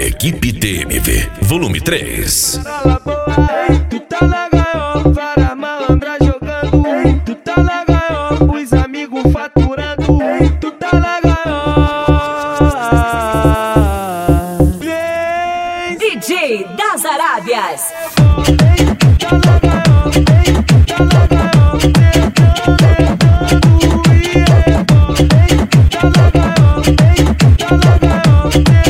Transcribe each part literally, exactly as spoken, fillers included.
Equipe T M V, volume três. Tu tá na gaiola, várias malandras jogando. Tu tá na gaiola, os amigos faturando. Tu tá na gaiola. Vem, D J das Arábias. tu tá na gaiola, tu tá na gaiola, tu tá na gaiola, tu tá na gaiola.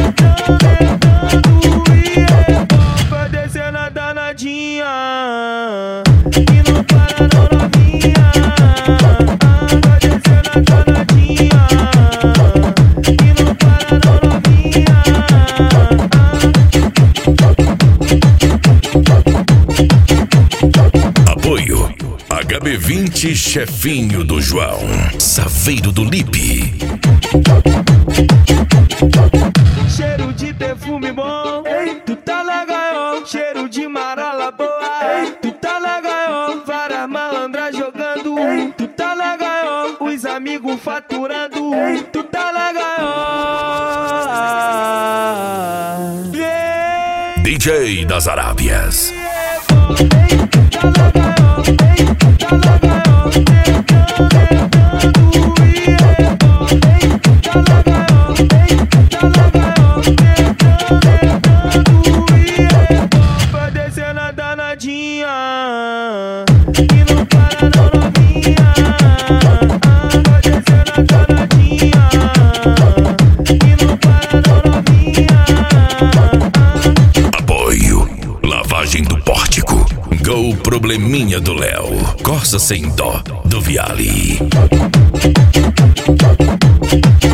Vai descer na danadinha e não para não novinha. Vai descer na danadinha e não para não novinha. Apoio H B vinte, chefinho do João, Saveiro do Lipe. Cheiro de perfume bom, tu tá na gaiola. Cheiro de marala boa, tu tá na gaiola. Várias malandras jogando, tu tá na gaiola. Os amigos faturando, tu tá na gaiola. Vem, D J das Arábias. tu tá na gaiola, tu tá na gaiola. Vai descer na danadinha e não para não novinha. Vai descer na danadinha e não para não novinha. Apoio Lavagem do Pórtico, Gol Probleminha do Léo, Corsa Sem Dó do Viale.